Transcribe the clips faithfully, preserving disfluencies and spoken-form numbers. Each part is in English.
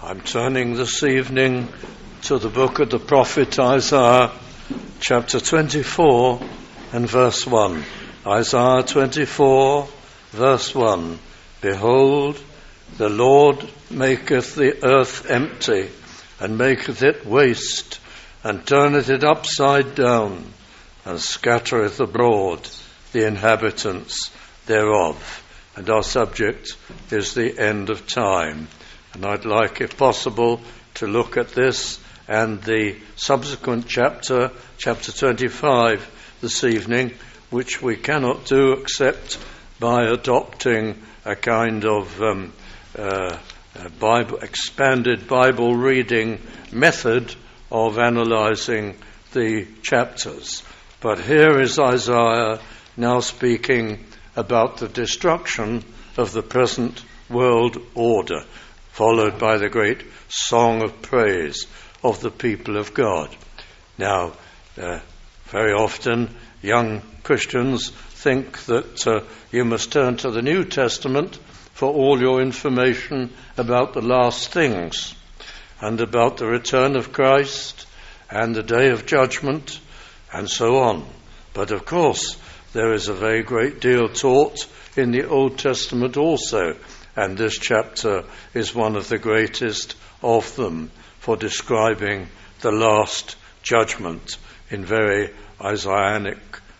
I'm turning this evening to the book of the prophet Isaiah, chapter twenty-four and verse one. Isaiah twenty-four, verse one. Behold, the Lord maketh the earth empty, and maketh it waste, and turneth it upside down, and scattereth abroad the inhabitants thereof. And our subject is the end of time. And I'd like, if possible, to look at this and the subsequent chapter, chapter twenty-five, this evening, which we cannot do except by adopting a kind of um, uh, a Bible, expanded Bible reading method of analysing the chapters. But here is Isaiah now speaking about the destruction of the present world order, followed by the great song of praise of the people of God. Now, uh, very often young Christians think that uh, you must turn to the New Testament for all your information about the last things and about the return of Christ and the day of judgment and so on. But of course, there is a very great deal taught in the Old Testament also, and this chapter is one of the greatest of them for describing the last judgment in very Isaianic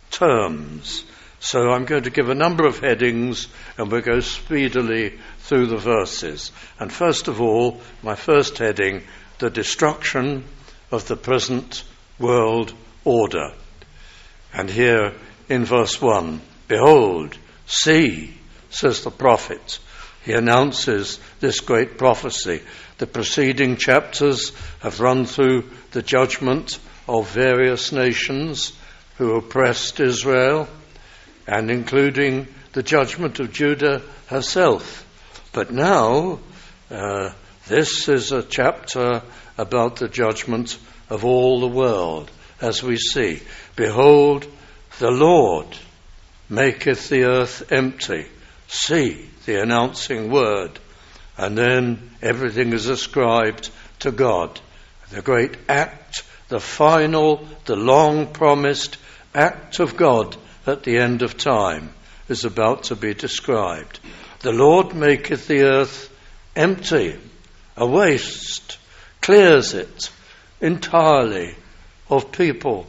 terms. So I'm going to give a number of headings, and we'll go speedily through the verses. And first of all, my first heading, the destruction of the present world order. And here in verse one, behold, see, says the prophet. He announces this great prophecy. The preceding chapters have run through the judgment of various nations who oppressed Israel, and including the judgment of Judah herself. But now, uh, this is a chapter about the judgment of all the world, as we see. Behold, the Lord maketh the earth empty. See, the announcing word. And then everything is ascribed to God. The great act, the final, the long-promised act of God at the end of time is about to be described. The Lord maketh the earth empty, a waste, clears it entirely of people,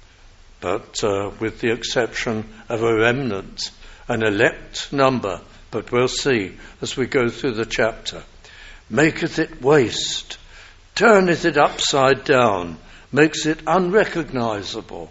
but uh, with the exception of a remnant, an elect number, but we'll see as we go through the chapter. Maketh it waste, turneth it upside down, makes it unrecognizable,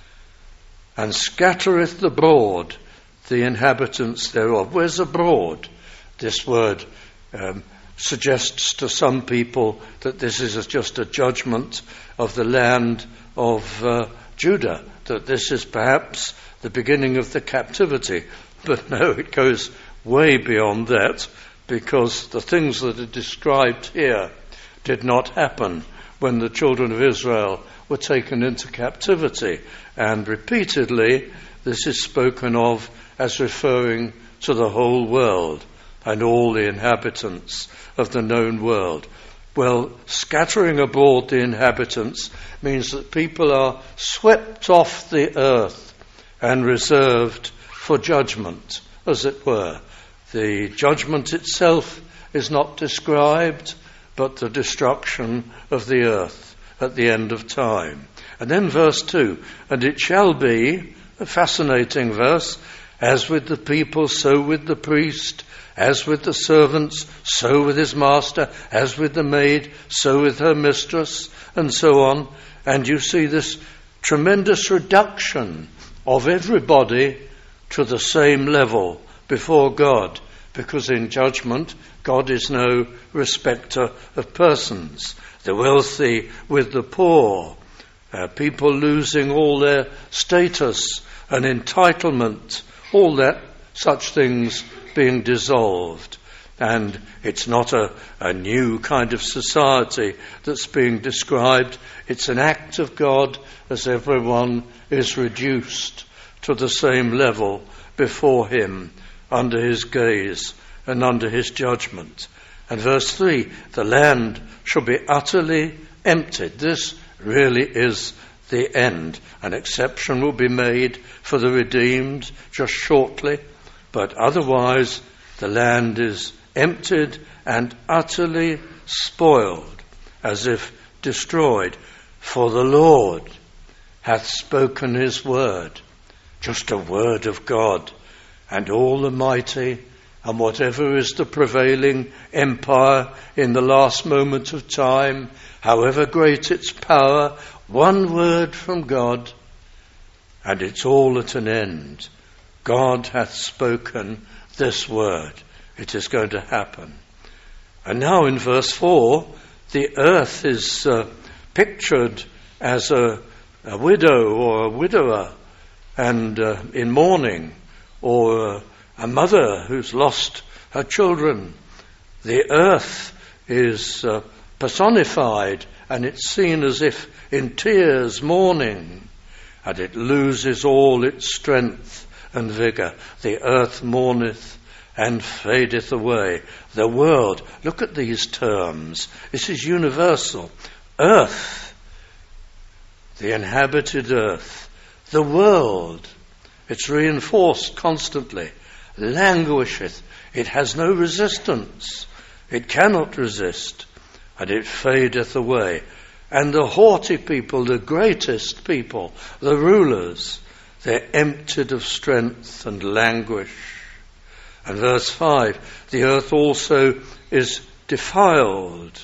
and scattereth abroad the inhabitants thereof. Where's abroad? This word um, suggests to some people that this is just a judgment of the land of uh, Judah, that this is perhaps the beginning of the captivity. But no, it goes way beyond that, because the things that are described here did not happen when the children of Israel were taken into captivity. And repeatedly, this is spoken of as referring to the whole world and all the inhabitants of the known world. Well, scattering abroad the inhabitants means that people are swept off the earth and reserved for judgment, as it were. The judgment itself is not described, but the destruction of the earth at the end of time. And then verse two, and it shall be, a fascinating verse, as with the people, so with the priest, as with the servants, so with his master, as with the maid, so with her mistress, and so on. And you see this tremendous reduction of everybody to the same level before God, because in judgment, God is no respecter of persons. The wealthy with the poor, uh, people losing all their status and entitlement, all that, such things being dissolved. And it's not a, a new kind of society that's being described. It's an act of God as everyone is reduced to the same level before him, under his gaze and under his judgment. And verse three, the land shall be utterly emptied. This really is the end. An exception will be made for the redeemed just shortly, but otherwise the land is emptied and utterly spoiled, as if destroyed. For the Lord hath spoken his word, just a word of God, and all Almighty, and whatever is the prevailing empire in the last moment of time, however great its power, one word from God, and it's all at an end. God hath spoken this word. It is going to happen. And now in verse four, the earth is uh, pictured as a, a widow or a widower and uh, in mourning, or uh, a mother who's lost her children. The earth is uh, personified, and it's seen as if in tears, mourning, and it loses all its strength and vigour. The earth mourneth and fadeth away. The world, look at these terms. This is universal. Earth, the inhabited earth, the world, it's reinforced constantly, languisheth. It has no resistance. It cannot resist, and it fadeth away. And the haughty people, the greatest people, the rulers, they're emptied of strength and languish. And verse five, the earth also is defiled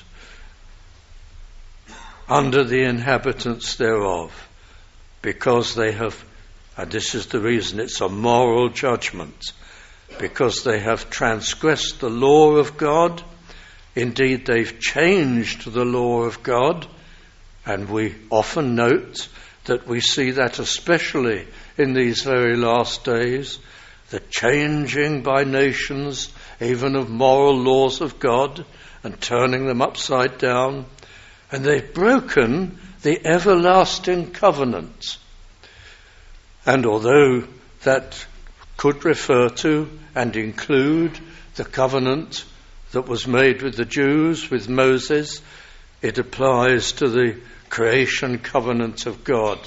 under the inhabitants thereof, because they have, and this is the reason, it's a moral judgment, because they have transgressed the law of God. Indeed, they've changed the law of God, and we often note that we see that especially in these very last days, the changing by nations even of moral laws of God and turning them upside down. And they've broken the everlasting covenant. And although that could refer to and include the covenant that was made with the Jews, with Moses, it applies to the creation covenant of God.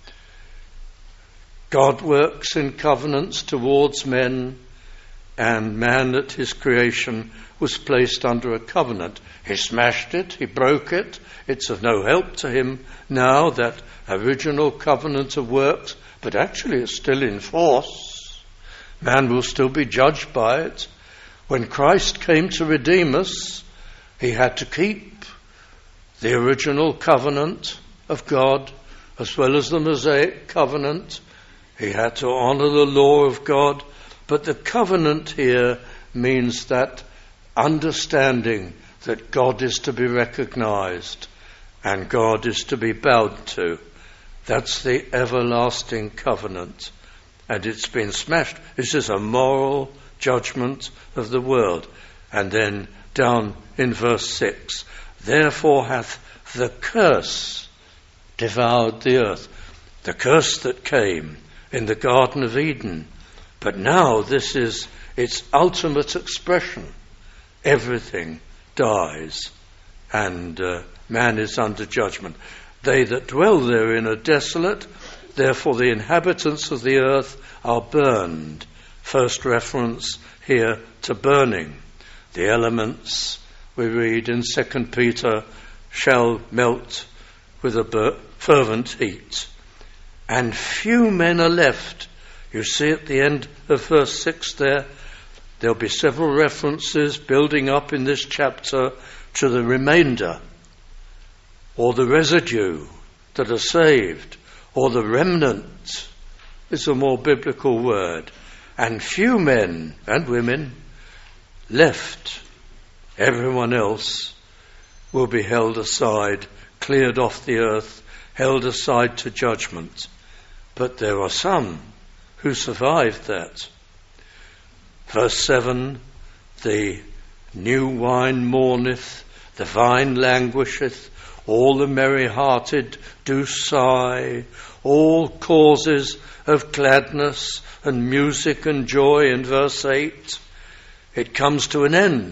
God works in covenants towards men, and man at his creation was placed under a covenant. He smashed it, he broke it. It's of no help to him now, that original covenant of works, but actually it's still in force. Man will still be judged by it. When Christ came to redeem us, he had to keep the original covenant of God as well as the Mosaic covenant. He had to honour the law of God. But the covenant here means that understanding that God is to be recognised and God is to be bowed to. That's the everlasting covenant. And it's been smashed. This is a moral judgment of the world. And then down in verse six, therefore hath the curse devoured the earth. The curse that came in the Garden of Eden. But now this is its ultimate expression. Everything dies, and uh, man is under judgment. They that dwell therein are desolate, therefore the inhabitants of the earth are burned. First reference here to burning. The elements, we read in Second Peter, shall melt with a bur- fervent heat. And few men are left. You see at the end of verse six there, there'll be several references building up in this chapter to the remainder, or the residue that are saved, or the remnant is a more biblical word. And few men and women left. Everyone else will be held aside, cleared off the earth, held aside to judgment. But there are some who survived that. Verse seven, the new wine mourneth, the vine languisheth, all the merry-hearted do sigh, all causes of gladness and music and joy in verse eight. It comes to an end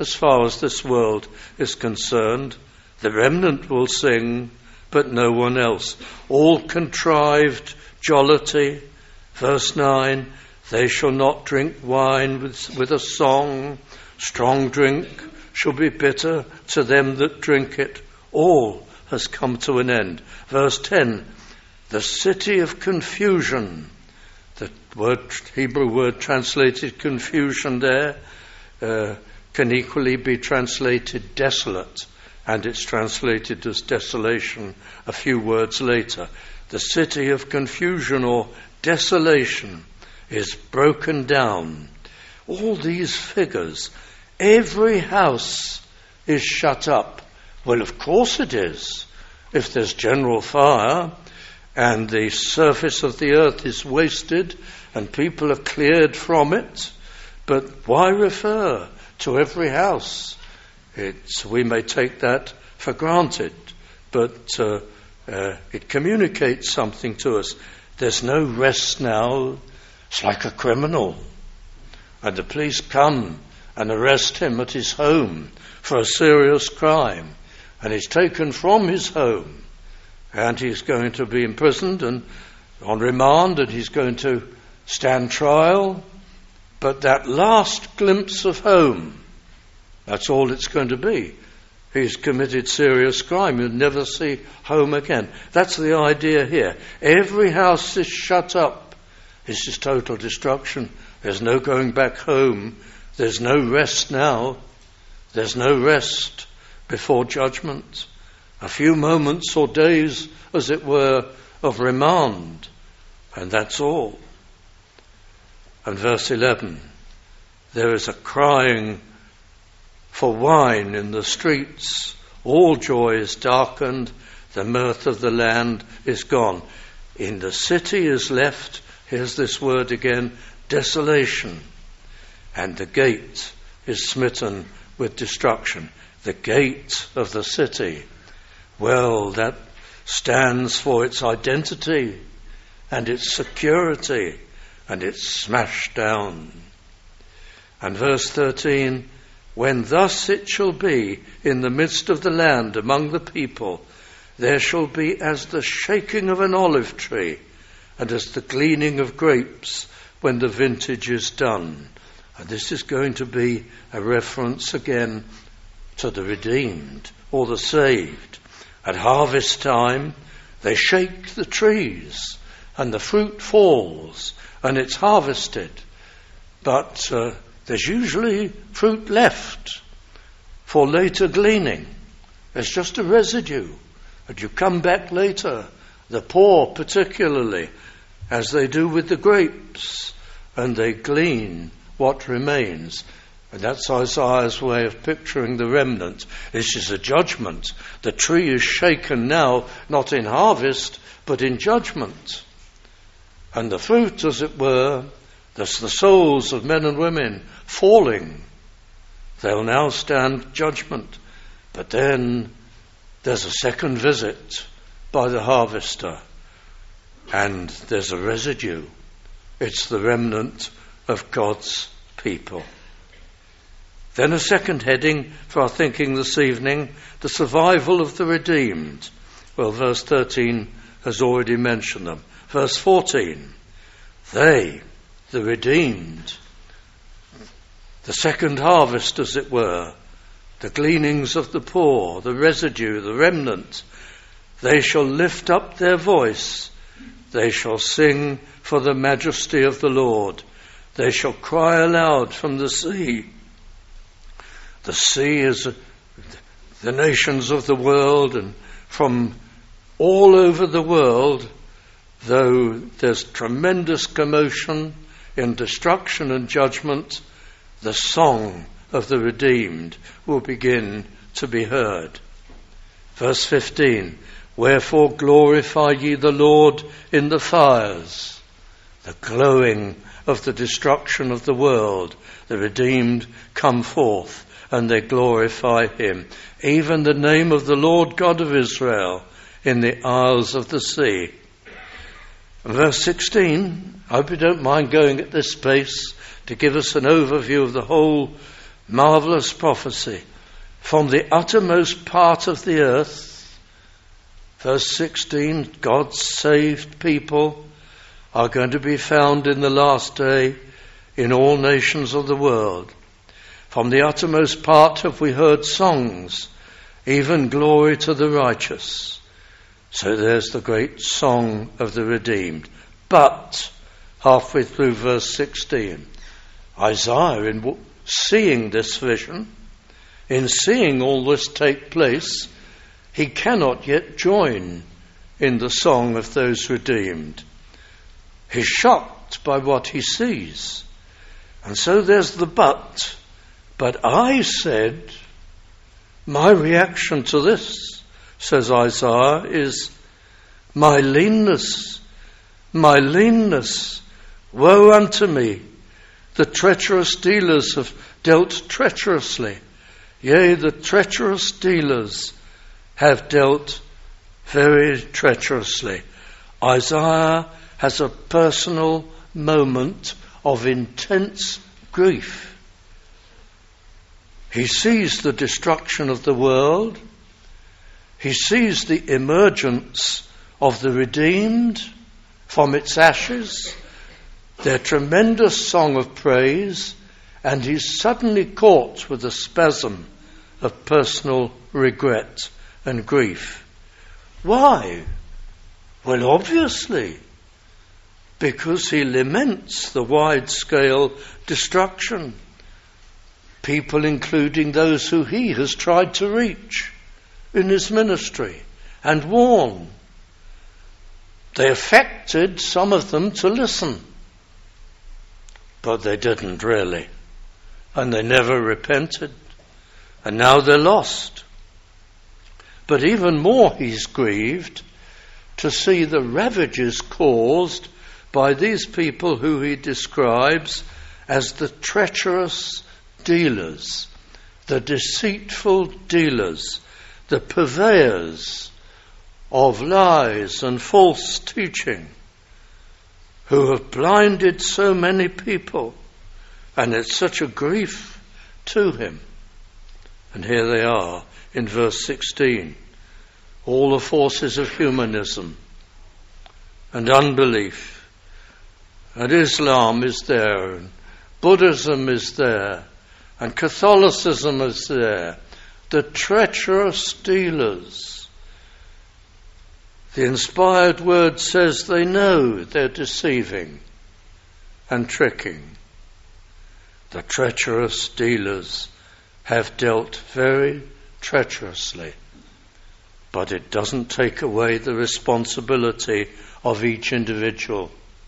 as far as this world is concerned. The remnant will sing, but no one else. All contrived jollity. Verse nine, they shall not drink wine with, with a song. Strong drink shall be bitter to them that drink it. All has come to an end. Verse ten, the city of confusion. The word, Hebrew word translated confusion there uh, can equally be translated desolate, and it's translated as desolation a few words later. The city of confusion or desolation is broken down. All these figures, every house is shut up. Well, of course it is. If there's general fire and the surface of the earth is wasted and people are cleared from it, but why refer to every house? It's, we may take that for granted, but uh, uh, it communicates something to us. There's no rest now. It's like a criminal. And the police come and arrest him at his home for a serious crime. And he's taken from his home. And he's going to be imprisoned and on remand, and he's going to stand trial. But that last glimpse of home, that's all it's going to be. He's committed serious crime. You'll never see home again. That's the idea here. Every house is shut up. It's just total destruction. There's no going back home. There's no rest now. There's no rest before judgment. A few moments or days, as it were, of remand. And that's all. And verse eleven, there is a crying for wine in the streets. All joy is darkened. The mirth of the land is gone. In the city is left, here's this word again, desolation. And the gate is smitten with destruction. The gate of the city. Well, that stands for its identity and its security, and it's smashed down. And verse thirteen, when thus it shall be in the midst of the land among the people, there shall be as the shaking of an olive tree, and as the gleaning of grapes when the vintage is done. And this is going to be a reference again to the redeemed or the saved. At harvest time, they shake the trees and the fruit falls and it's harvested. But uh, there's usually fruit left for later gleaning. There's just a residue. And you come back later, the poor particularly, as they do with the grapes, and they glean what remains. And that's Isaiah's way of picturing the remnant. This is a judgment. The tree is shaken now, not in harvest, but in judgment. And the fruit, as it were, that's the souls of men and women falling. They'll now stand judgment. But then there's a second visit by the harvester. And there's a residue. It's the remnant of God's people. Then a second heading for our thinking this evening, the survival of the redeemed. Well, verse thirteen has already mentioned them. Verse fourteen, they, the redeemed, the second harvest, as it were, the gleanings of the poor, the residue, the remnant, they shall lift up their voice, they shall sing for the majesty of the Lord, they shall cry aloud from the sea. The sea is the nations of the world, and from all over the world, though there's tremendous commotion in destruction and judgment, the song of the redeemed will begin to be heard. Verse fifteen, wherefore glorify ye the Lord in the fires, the glowing of the destruction of the world. The redeemed come forth and they glorify him. Even the name of the Lord God of Israel in the isles of the sea. Verse sixteen, I hope you don't mind going at this pace to give us an overview of the whole Marvelous prophecy. From the uttermost part of the earth, verse sixteen, God's saved people are going to be found in the last day in all nations of the world. From the uttermost part have we heard songs, even glory to the righteous. So there's the great song of the redeemed. But, halfway through verse sixteen, Isaiah, in seeing this vision, in seeing all this take place, he cannot yet join in the song of those redeemed. He's shocked by what he sees. And so there's the but. But I said, my reaction to this, says Isaiah, is my leanness, my leanness, woe unto me. The treacherous dealers have dealt treacherously. Yea, the treacherous dealers have dealt very treacherously. Isaiah has a personal moment of intense grief. He sees the destruction of the world. He sees the emergence of the redeemed from its ashes, their tremendous song of praise, and he's suddenly caught with a spasm of personal regret and grief. Why? Well, obviously, because he laments the wide-scale destruction. People, including those who he has tried to reach in his ministry and warn. They affected some of them to listen, but they didn't really, and they never repented, and now they're lost. But even more he's grieved to see the ravages caused by these people who he describes as the treacherous dealers, the deceitful dealers, the purveyors of lies and false teaching, who have blinded so many people, and it's such a grief to him. And here they are in verse sixteen. All the forces of humanism and unbelief, and Islam is there, and Buddhism is there, and Catholicism is there, the treacherous dealers. The inspired word says they know they're deceiving and tricking. The treacherous dealers have dealt very treacherously, but it doesn't take away the responsibility of each individual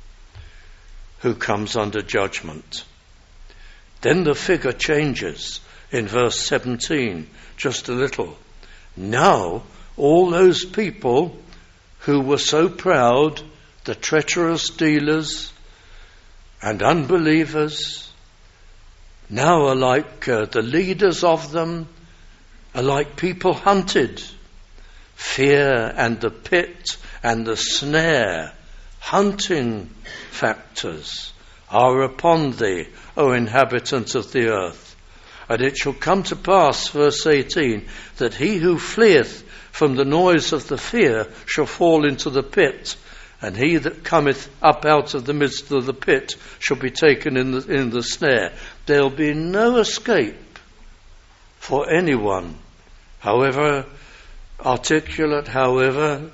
who comes under judgment. Then the figure changes in verse seventeen, just a little. Now, all those people who were so proud, the treacherous dealers and unbelievers, now are like uh, the leaders of them, are like people hunted. Fear and the pit and the snare, hunting factors, are upon thee, O inhabitant of the earth. And it shall come to pass, verse eighteen, that he who fleeth from the noise of the fear shall fall into the pit, and he that cometh up out of the midst of the pit shall be taken in the, in the snare. There'll be no escape for anyone, however articulate, however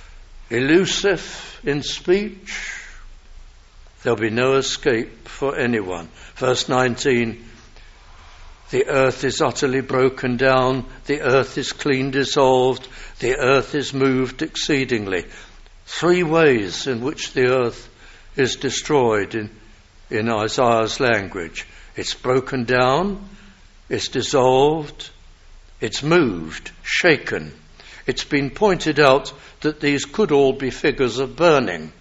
elusive in speech. There'll be no escape for anyone. Verse nineteen, the earth is utterly broken down, the earth is clean dissolved, the earth is moved exceedingly. Three ways in which the earth is destroyed in, in Isaiah's language. It's broken down, it's dissolved, it's moved, shaken. It's been pointed out that these could all be figures of burning,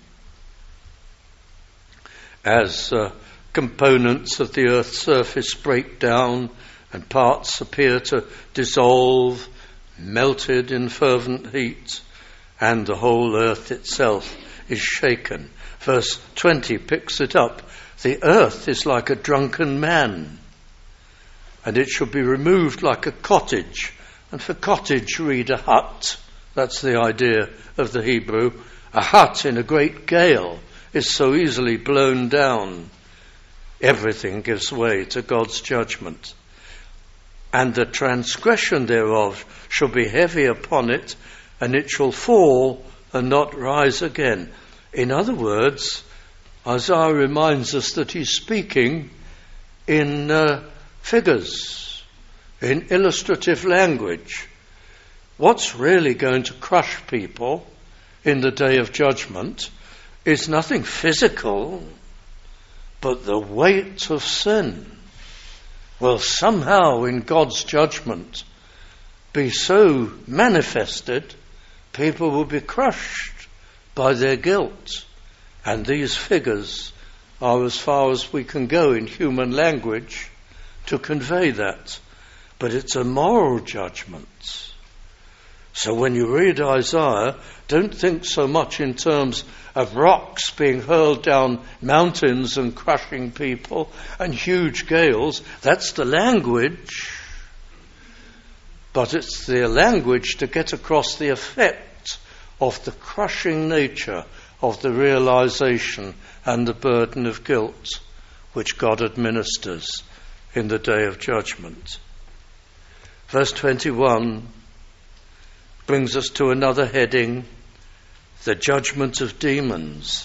as uh, components of the earth's surface break down and parts appear to dissolve, melted in fervent heat, and the whole earth itself is shaken. Verse twenty picks it up. The earth is like a drunken man. and it shall be removed like a cottage. And for cottage, read a hut. That's the idea of the Hebrew. A hut in a great gale is so easily blown down. Everything gives way to God's judgment. And the transgression thereof shall be heavy upon it, and it shall fall and not rise again. In other words, Isaiah reminds us that he's speaking in uh, figures, in illustrative language. What's really going to crush people in the day of judgment is nothing physical, but the weight of sin will somehow in God's judgment be so manifested, people will be crushed by their guilt. And these figures are as far as we can go in human language to convey that. But it's a moral judgment. So when you read Isaiah, don't think so much in terms of rocks being hurled down mountains and crushing people and huge gales. That's the language. But it's the language to get across the effect of the crushing nature of the realization and the burden of guilt which God administers in the day of judgment. Verse twenty-one brings us to another heading, the judgment of demons,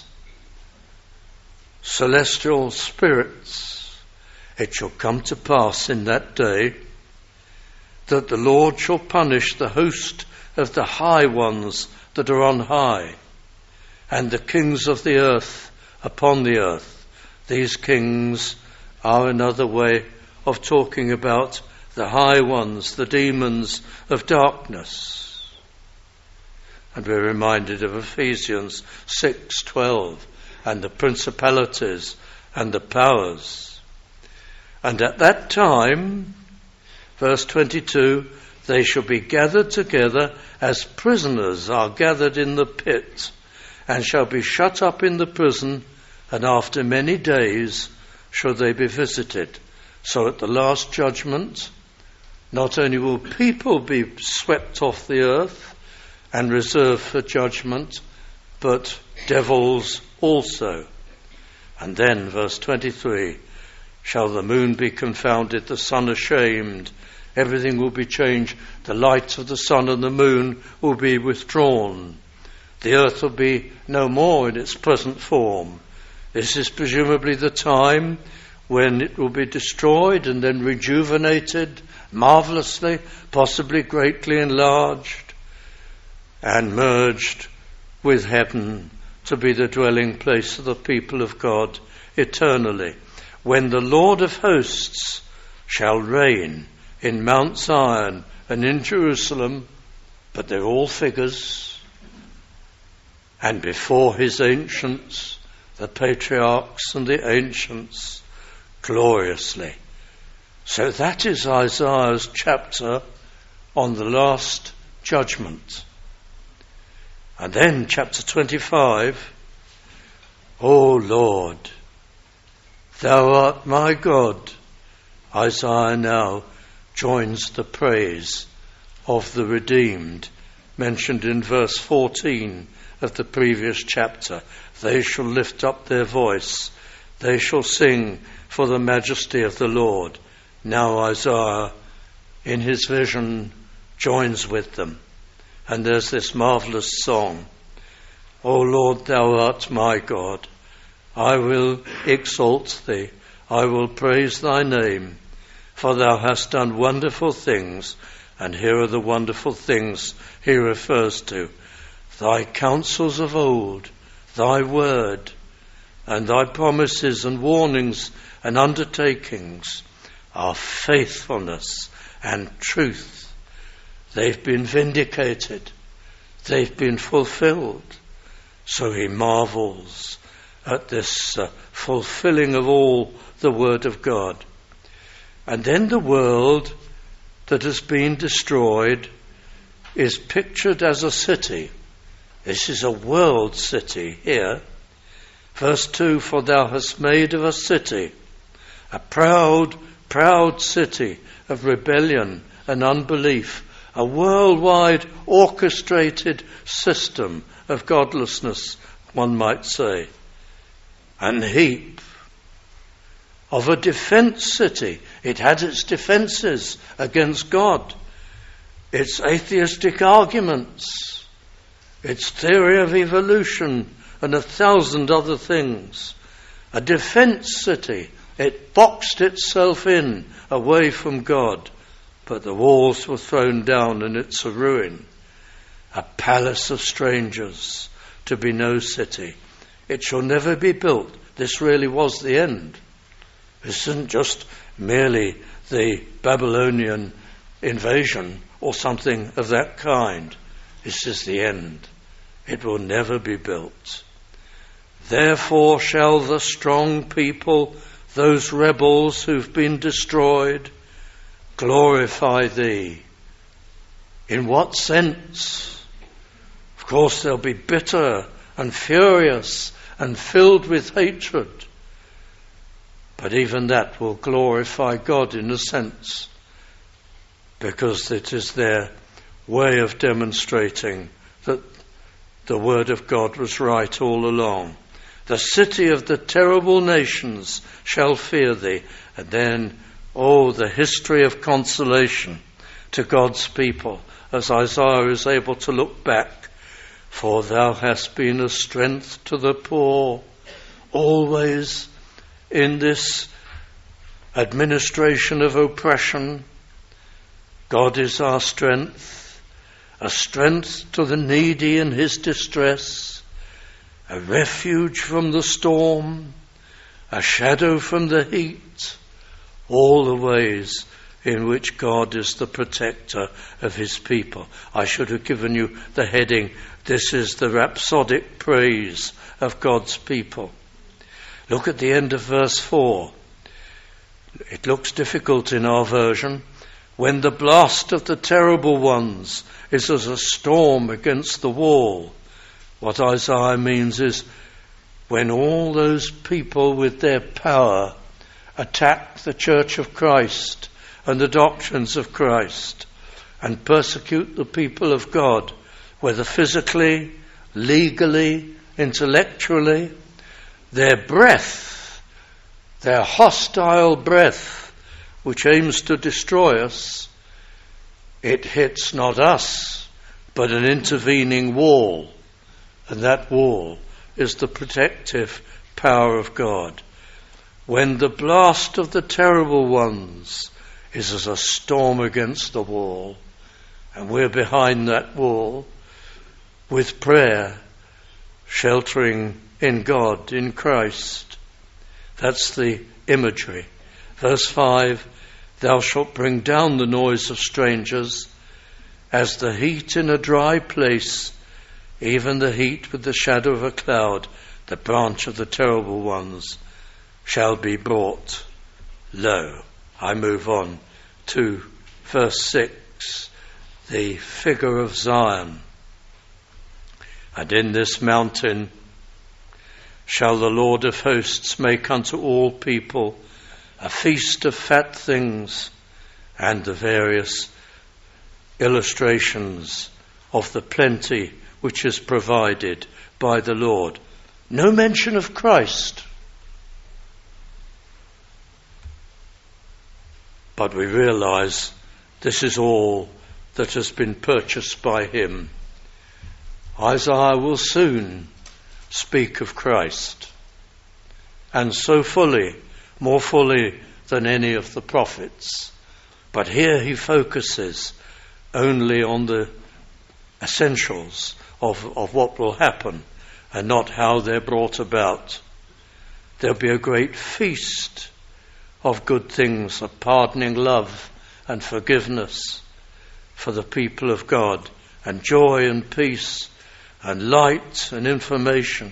celestial spirits. It shall come to pass in that day that the Lord shall punish the host of the high ones that are on high, and the kings of the earth upon the earth. These kings are another way of talking about the high ones, the demons of darkness. And we're reminded of Ephesians six twelve and the principalities and the powers. And at that time, verse twenty-two, they shall be gathered together as prisoners are gathered in the pit, and shall be shut up in the prison, and after many days shall they be visited. So at the last judgment, not only will people be swept off the earth and reserved for judgment, but devils also. And then, verse twenty-three, shall the moon be confounded, the sun ashamed, everything will be changed, the light of the sun and the moon will be withdrawn. The earth will be no more in its present form. This is presumably the time when it will be destroyed and then rejuvenated marvelously, possibly greatly enlarged, and merged with heaven to be the dwelling place of the people of God eternally, when the Lord of hosts shall reign in Mount Zion and in Jerusalem, but they're all figures, and before his ancients, the patriarchs and the ancients, gloriously. So that is Isaiah's chapter on the last judgment. And then chapter twenty-five, O Lord, thou art my God. Isaiah now joins the praise of the redeemed, mentioned in verse fourteen of the previous chapter. They shall lift up their voice, they shall sing for the majesty of the Lord. Now Isaiah, in his vision, joins with them. And there's this marvelous song, O Lord, thou art my God. I will exalt thee, I will praise thy name, for thou hast done wonderful things. And here are the wonderful things he refers to. Thy counsels of old, thy word, and thy promises and warnings and undertakings are faithfulness and truth. They've been vindicated. They've been fulfilled. So he marvels at this uh, fulfilling of all the word of God. And then the world that has been destroyed is pictured as a city. This is a world city here. Verse two, for thou hast made of a city a proud proud city of rebellion and unbelief, a worldwide orchestrated system of godlessness, one might say, and heap of a defense city. It had its defenses against God, its atheistic arguments, its theory of evolution, and a thousand other things. A defense city. It boxed itself in away from God, but the walls were thrown down and it's a ruin. A palace of strangers, to be no city. It shall never be built. This really was the end. This isn't just merely the Babylonian invasion or something of that kind. This is the end. It will never be built. Therefore shall the strong people, those rebels who've been destroyed, glorify thee. In what sense? Of course they'll be bitter and furious and filled with hatred. But even that will glorify God in a sense, because it is their way of demonstrating that the word of God was right all along. The city of the terrible nations shall fear thee. And then, oh, the history of consolation to God's people, as Isaiah is able to look back. For thou hast been a strength to the poor, always in this administration of oppression. God is our strength, a strength to the needy in his distress, a refuge from the storm, a shadow from the heat, all the ways in which God is the protector of his people. I should have given you the heading, this is the rhapsodic praise of God's people. Look at the end of verse four. It looks difficult in our version. When the blast of the terrible ones is as a storm against the wall. What Isaiah means is when all those people with their power attack the Church of Christ and the doctrines of Christ and persecute the people of God, whether physically, legally, intellectually, their breath, their hostile breath, which aims to destroy us, it hits not us, but an intervening wall. And that wall is the protective power of God. When the blast of the terrible ones is as a storm against the wall, and we're behind that wall with prayer, sheltering in God, in Christ. That's the imagery. Verse five, thou shalt bring down the noise of strangers as the heat in a dry place, even the heat with the shadow of a cloud, the branch of the terrible ones shall be brought low. I move on to verse six, the figure of Zion. And in this mountain shall the Lord of hosts make unto all people a feast of fat things, and the various illustrations of the plenty which is provided by the Lord. No mention of Christ. But we realize this is all that has been purchased by him. Isaiah will soon speak of Christ, and so fully, more fully than any of the prophets. But here he focuses only on the essentials of, of what will happen, and not how they're brought about. There'll be a great feast of good things, of pardoning love and forgiveness for the people of God, and joy and peace and light and information.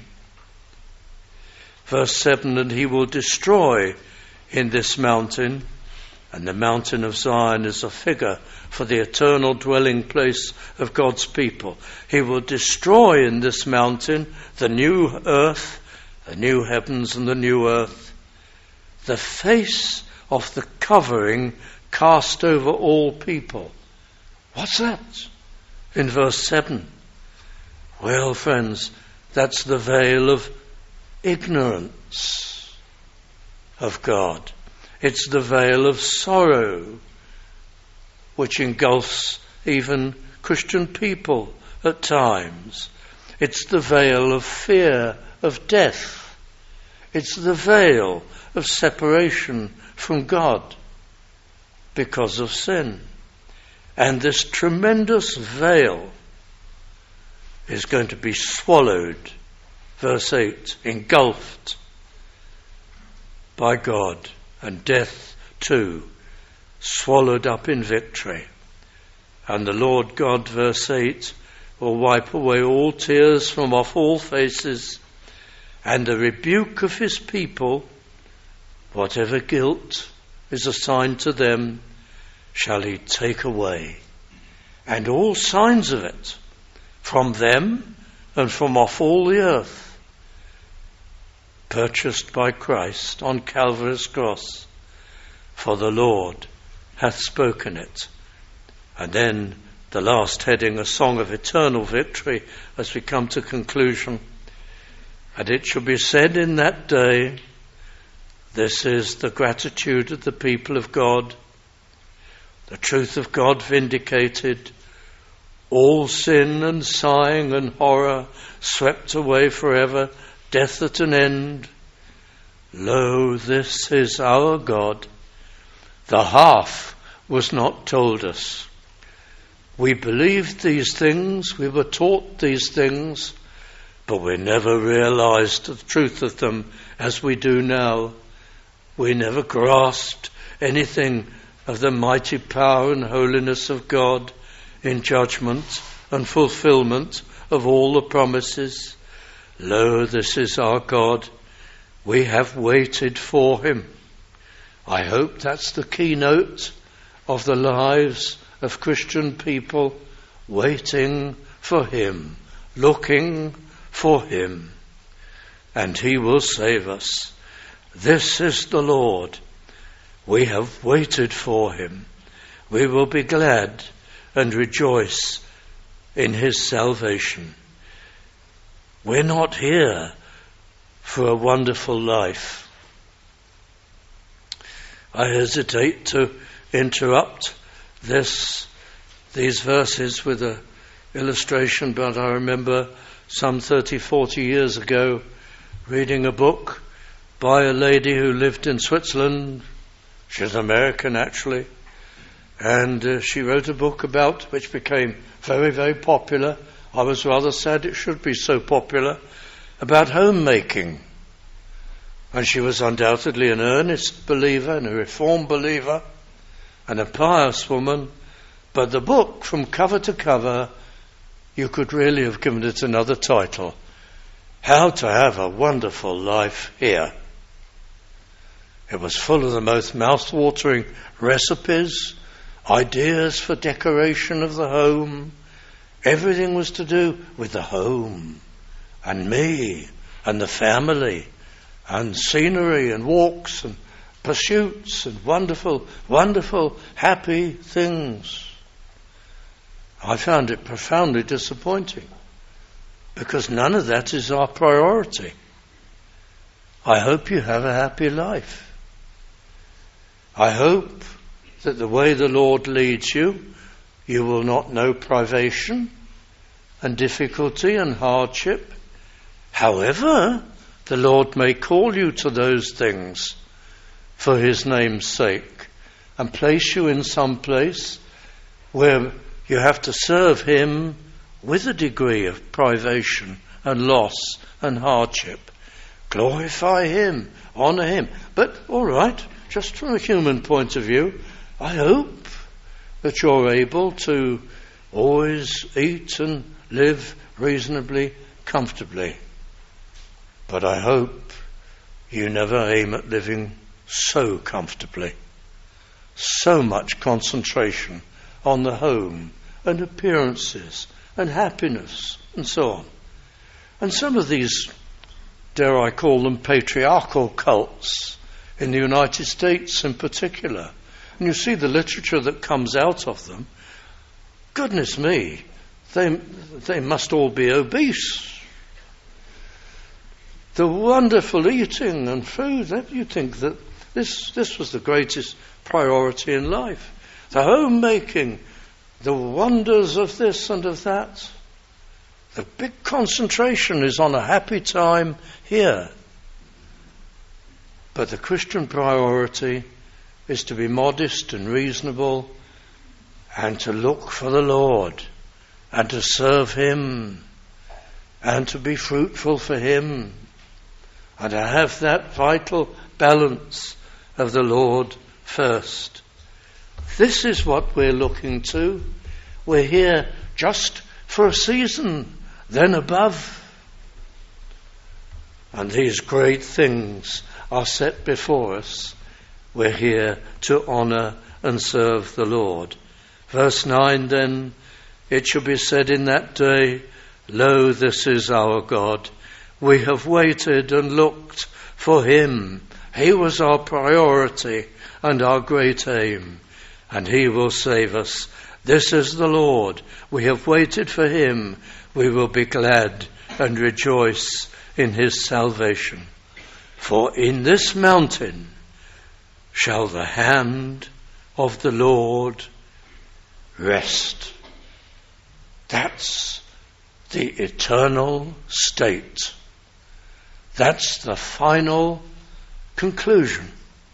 Verse seven, and he will destroy in this mountain, and the mountain of Zion is a figure for the eternal dwelling place of God's people. He will destroy in this mountain the new earth, the new heavens and the new earth, the face of the covering cast over all people. What's that? In verse seven. Well, friends, that's the veil of ignorance of God. It's the veil of sorrow which engulfs even Christian people at times. It's the veil of fear of death. It's the veil of separation from God because of sin. And this tremendous veil is going to be swallowed, verse eight, engulfed by God, and death too, swallowed up in victory. And the Lord God, verse eight, will wipe away all tears from off all faces, and the rebuke of his people, whatever guilt is assigned to them, shall he take away, and all signs of it from them and from off all the earth, purchased by Christ on Calvary's cross, for the Lord hath spoken it. And then the last heading, a song of eternal victory, as we come to conclusion. And it shall be said in that day, this is the gratitude of the people of God, the truth of God vindicated, all sin and sighing and horror swept away forever, death at an end. Lo, this is our God. The half was not told us. We believed these things, we were taught these things, but we never realized the truth of them as we do now. We never grasped anything of the mighty power and holiness of God in judgment and fulfillment of all the promises. Lo, this is our God. We have waited for him. I hope that's the keynote of the lives of Christian people, waiting for him, looking for him, and he will save us. This is the Lord. We have waited for him. We will be glad and rejoice in his salvation. We're not here for a wonderful life. I hesitate to interrupt this, these verses with an illustration, but I remember some thirty, forty years ago reading a book by a lady who lived in Switzerland. She's American, actually. And uh, she wrote a book about, which became very, very popular. I was rather sad it should be so popular, about homemaking. And she was undoubtedly an earnest believer and a reformed believer and a pious woman. But the book, from cover to cover, you could really have given it another title: How to Have a Wonderful Life Here. It was full of the most mouth-watering recipes, ideas for decoration of the home. Everything was to do with the home and me and the family and scenery and walks and pursuits and wonderful, wonderful, happy things. I found it profoundly disappointing because none of that is our priority. I hope you have a happy life. I hope that the way the Lord leads you, you will not know privation and difficulty and hardship. However, the Lord may call you to those things for his name's sake and place you in some place where you have to serve him with a degree of privation and loss and hardship. Glorify him, honour him. But, all right, just from a human point of view, I hope that you're able to always eat and live reasonably comfortably. But I hope you never aim at living so comfortably. So much concentration on the home and appearances and happiness and so on. And some of these, dare I call them, patriarchal cults in the United States in particular. And you see the literature that comes out of them. Goodness me, they, they must all be obese. The wonderful eating and food, you'd think that this, this was the greatest priority in life. The homemaking, the wonders of this and of that. The big concentration is on a happy time here. But the Christian priority is to be modest and reasonable and to look for the Lord and to serve Him and to be fruitful for Him and to have that vital balance of the Lord first. This is what we're looking to. We're here just for a season, then above. And these great things are set before us. We're here to honour and serve the Lord. Verse nine then, it shall be said in that day, Lo, this is our God. We have waited and looked for Him. He was our priority and our great aim, and He will save us. This is the Lord. We have waited for Him. We will be glad and rejoice in His salvation. For in this mountain shall the hand of the Lord rest. That's the eternal state. That's the final conclusion.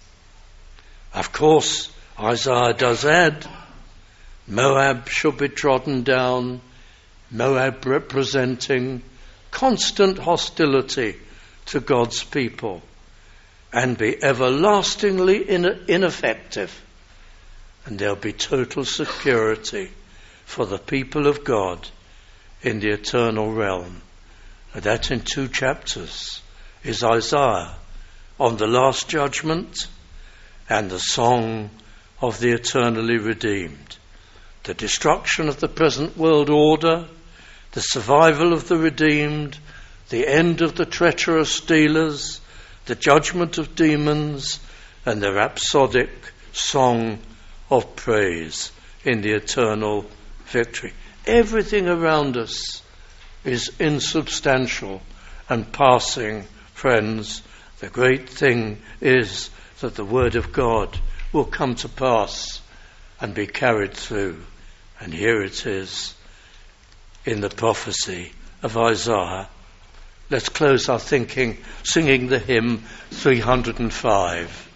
Of course, Isaiah does add, Moab shall be trodden down, Moab representing constant hostility to God's people, and be everlastingly in- ineffective. And there'll be total security for the people of God in the eternal realm. And that in two chapters is Isaiah on the last judgment and the song of the eternally redeemed. The destruction of the present world order, the survival of the redeemed, the end of the treacherous stealers, the judgment of demons, and the rhapsodic song of praise in the eternal victory. Everything around us is insubstantial and passing, friends. The great thing is that the Word of God will come to pass and be carried through. And here it is in the prophecy of Isaiah. Let's close our thinking singing the hymn three hundred five.